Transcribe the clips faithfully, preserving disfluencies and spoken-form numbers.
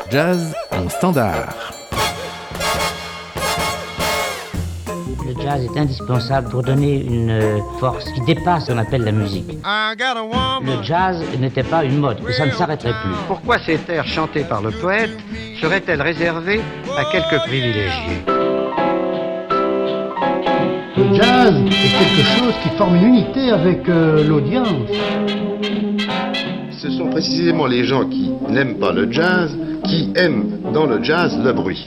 jazz en standard. Le jazz est indispensable pour donner une force qui dépasse ce qu'on appelle la musique. Le jazz n'était pas une mode, et ça ne s'arrêterait plus. Pourquoi ces airs chantés par le poète seraient-elles réservées à quelques privilégiés ? Le jazz est quelque chose qui forme une unité avec euh, l'audience. Ce sont précisément les gens qui n'aiment pas le jazz qui aiment dans le jazz le bruit.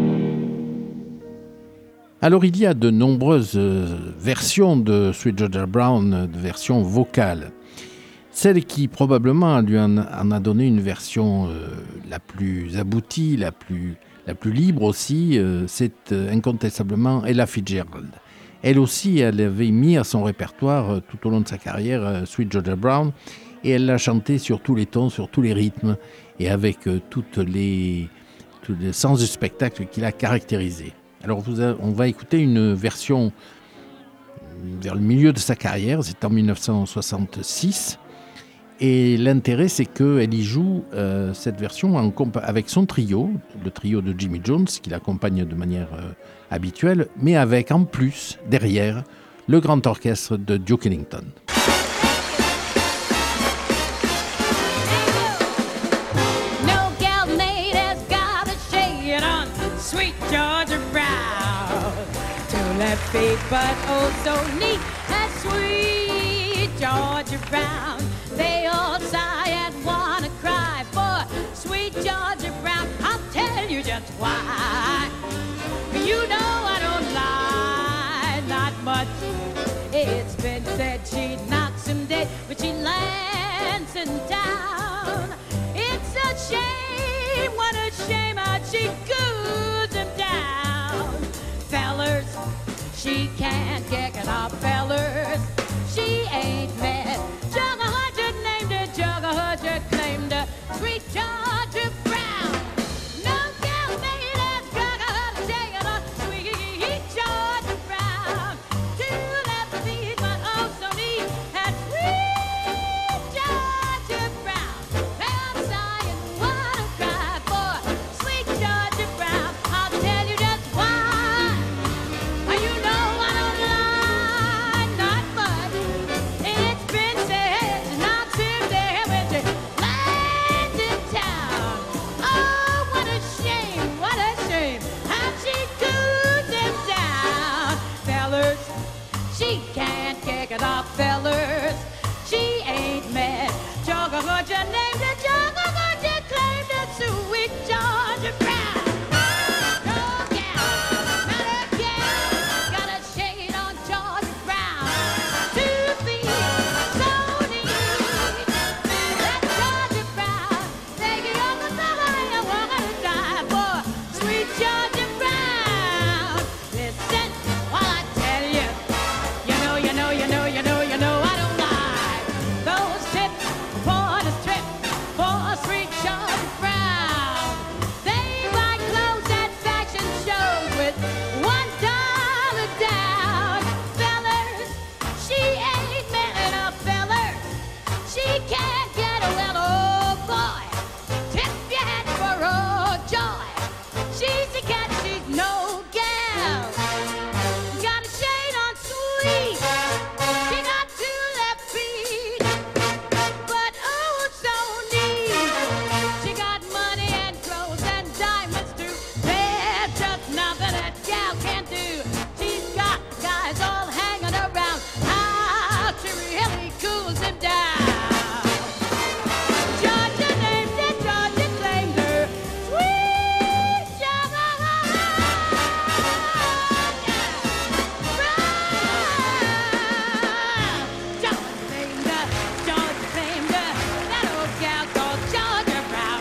Alors il y a de nombreuses versions de Sweet Georgia Brown, de versions vocales. Celle qui probablement lui en, en a donné une version euh, la plus aboutie, la plus, la plus libre aussi, euh, c'est euh, incontestablement Ella Fitzgerald. Elle aussi, elle avait mis à son répertoire euh, tout au long de sa carrière euh, Sweet Georgia Brown, et elle l'a chanté sur tous les tons, sur tous les rythmes, et avec euh, toutes les, tous les sens du spectacle qui l'a caractérisé. Alors vous a, on va écouter une version vers le milieu de sa carrière, c'est en dix-neuf cent soixante-six, et l'intérêt c'est qu'elle y joue euh, cette version en compa- avec son trio, le trio de Jimmy Jones, qui l'accompagne de manière euh, habituelle, mais avec en plus, derrière, le grand orchestre de Duke Ellington. Left feet, but oh so neat and sweet Georgia Brown. They all sigh and wanna cry for sweet Georgia Brown. I'll tell you just why. You know I don't lie, not much. It's been said she knocks him dead, but she lands him down. It's a shame, what a shame how she goes him down. Fellers, she can't kick it off, fellers. She ain't mad. Jugga Hudger named her, Jugga Hudger claimed her. Sweet Georgia Brown. No gal made as Jugga Hudger taking her. Sweet Georgia Brown. Two left feet, but oh so neat. And sweet Georgia Brown. They're sighing, what a cry for sweet Georgia Brown. I'll tell you just why. You know I don't lie, not much. It's been said, not since they went to land in town. Oh, what a shame, what a shame, how she goes him down. Fellers, she can't kick it off, fellers. She ain't mad. Jugga Hudger named her, Jugga Hudger claimed her, sweet Georgia Brown. Oh, gal, not a gal, got a shade on Georgia Brown. Two feet, so neat. That Georgia Brown, take it on the side, I want to die for sweet Georgia Brown. Listen while I tell you, you know, you know, you know, you know, you know, I don't lie. Those tips for the strip for sweet Georgia Brown. They buy clothes at fashion shows with one dollar down. Fellers, she ain't mad enough, fellers. She can't get a well, oh boy. Tip your hat for oh joy. She's a cat, she's no gal. Got a shade on sweet. She got two left feet, but oh so neat. She got money and clothes and diamonds too. There's just nothing that gal can't do. She's got guys all hanging around. How she really cools him down. Georgia named her, Georgia claimed her. Sweet Georgia Brown. Georgia claimed her, Georgia claimed her. That old gal called Georgia Brown.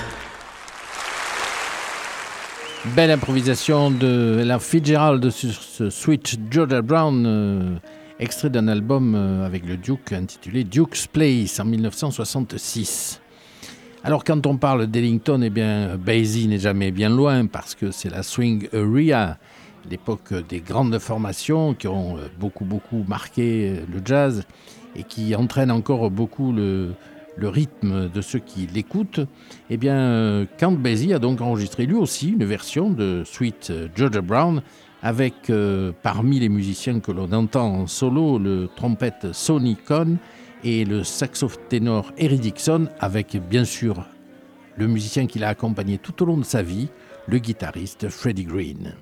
Yeah. Belle improvisation de Ella Fitzgerald sur ce Sweet Georgia Brown, euh, extrait d'un album euh, avec le Duke intitulé Duke's Place en dix-neuf cent soixante-six. Alors quand on parle d'Ellington, eh bien Basie n'est jamais bien loin parce que c'est la swing area, l'époque des grandes formations qui ont beaucoup beaucoup marqué le jazz et qui entraînent encore beaucoup le, le rythme de ceux qui l'écoutent, eh bien, Count Basie a donc enregistré lui aussi une version de Sweet Georgia Brown avec euh, parmi les musiciens que l'on entend en solo le trompette Sonny Cohn et le saxophone-ténor Eric Dixon, avec bien sûr le musicien qui l'a accompagné tout au long de sa vie, le guitariste Freddie Green.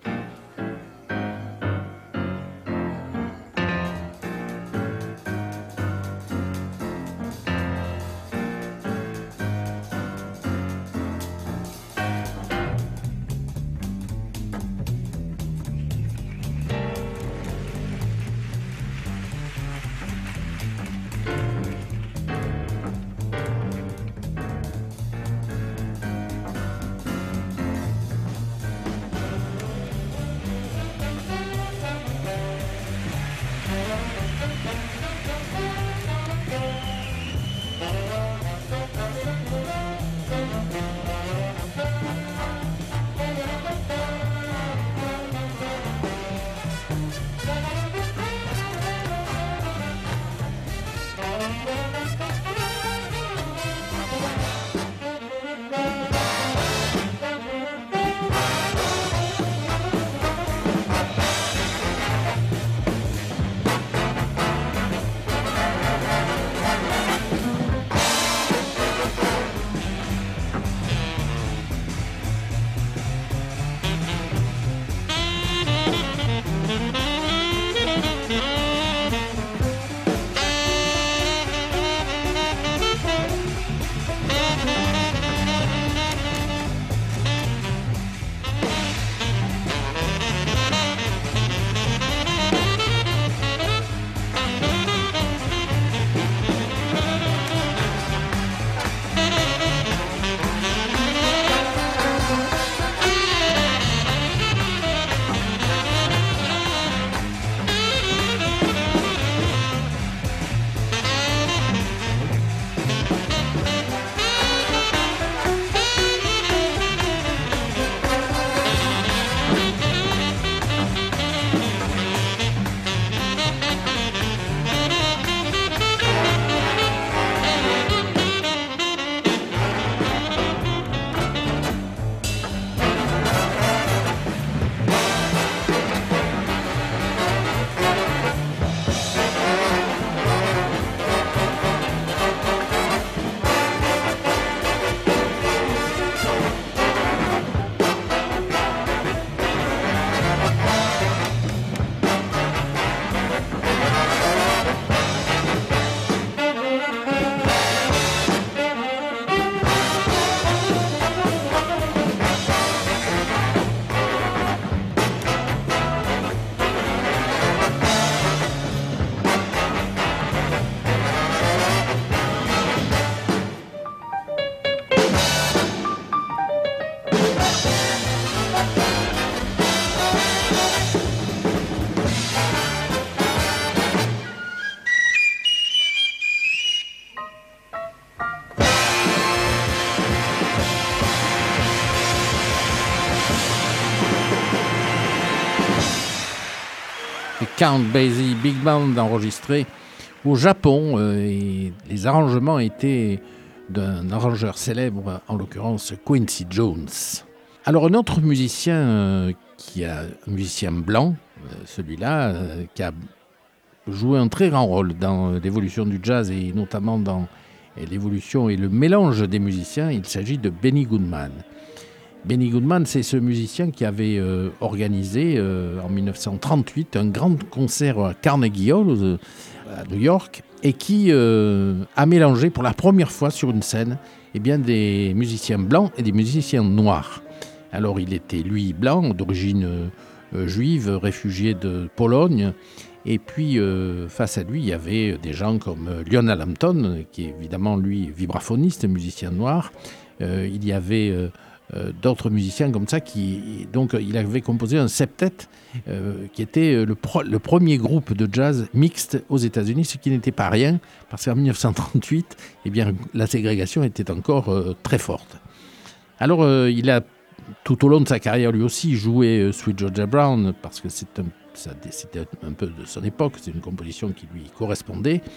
Count Basie Big Band enregistré au Japon euh, et les arrangements étaient d'un arrangeur célèbre, en l'occurrence Quincy Jones. Alors un autre musicien euh, qui a un musicien blanc, euh, celui-là, euh, qui a joué un très grand rôle dans l'évolution du jazz et notamment dans l'évolution et le mélange des musiciens, il s'agit de Benny Goodman. Benny Goodman, c'est ce musicien qui avait euh, organisé euh, en dix-neuf cent trente-huit un grand concert à Carnegie Hall euh, à New York et qui euh, a mélangé pour la première fois sur une scène eh bien, des musiciens blancs et des musiciens noirs. Alors il était lui blanc, d'origine euh, juive, réfugié de Pologne, et puis euh, face à lui il y avait des gens comme Lionel Hampton, qui est évidemment lui vibraphoniste, musicien noir. Euh, il y avait euh, Euh, d'autres musiciens comme ça qui donc il avait composé un septet euh, qui était le, pro, le premier groupe de jazz mixte aux États-Unis, ce qui n'était pas rien parce qu'en dix-neuf cent trente-huit eh bien la ségrégation était encore euh, très forte. Alors euh, il a tout au long de sa carrière lui aussi joué euh, Sweet Georgia Brown parce que c'est un, ça, c'était un peu de son époque, c'est une composition qui lui correspondait.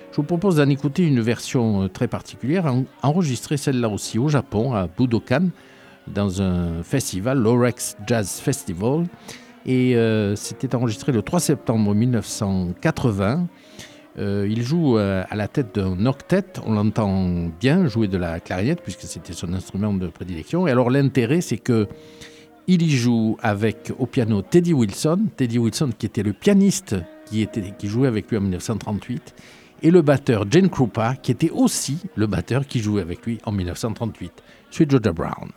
Je vous propose d'en écouter une version très particulière, en, enregistrée celle-là aussi au Japon, à Budokan, dans un festival, l'Orex Jazz Festival. Et euh, c'était enregistré le trois septembre mille neuf cent quatre-vingts. Euh, il joue euh, à la tête d'un octet, on l'entend bien jouer de la clarinette puisque c'était son instrument de prédilection. Et alors l'intérêt, c'est que il y joue avec au piano Teddy Wilson, Teddy Wilson qui était le pianiste qui, était, qui jouait avec lui en mille neuf cent trente-huit, et le batteur Gene Krupa qui était aussi le batteur qui jouait avec lui en mille neuf cent trente-huit. Sweet Georgia Brown.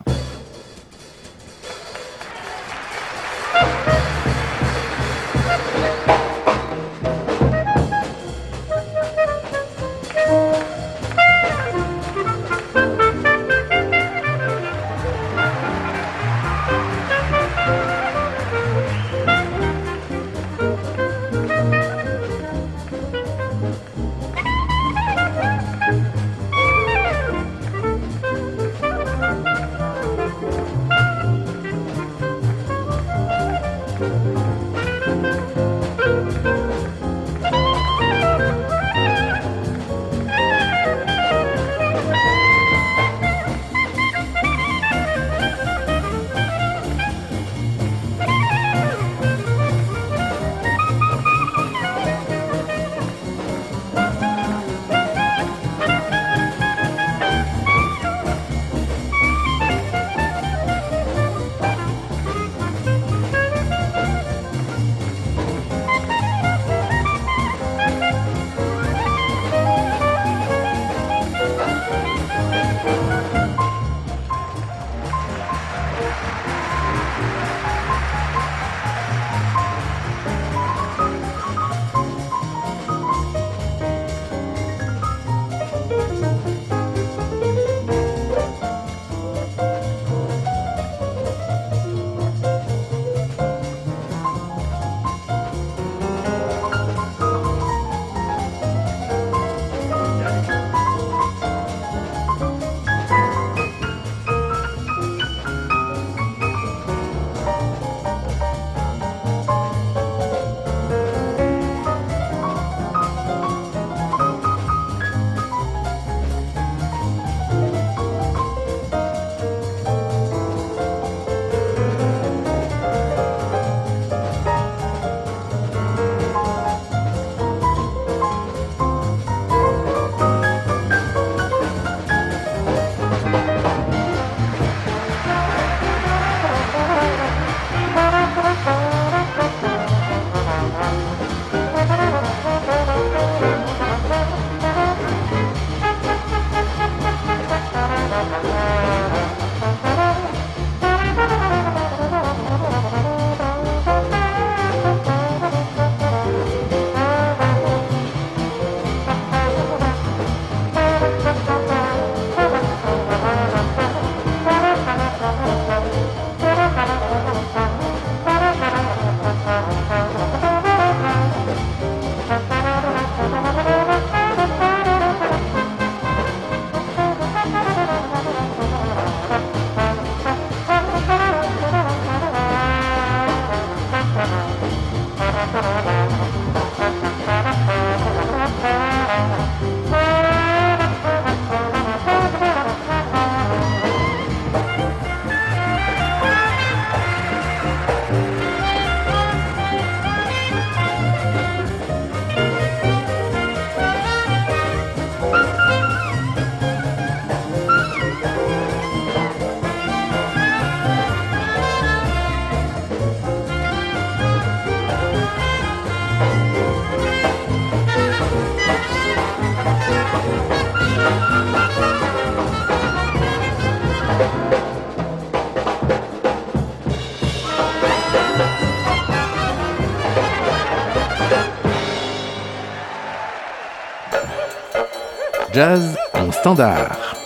Jazz en standard.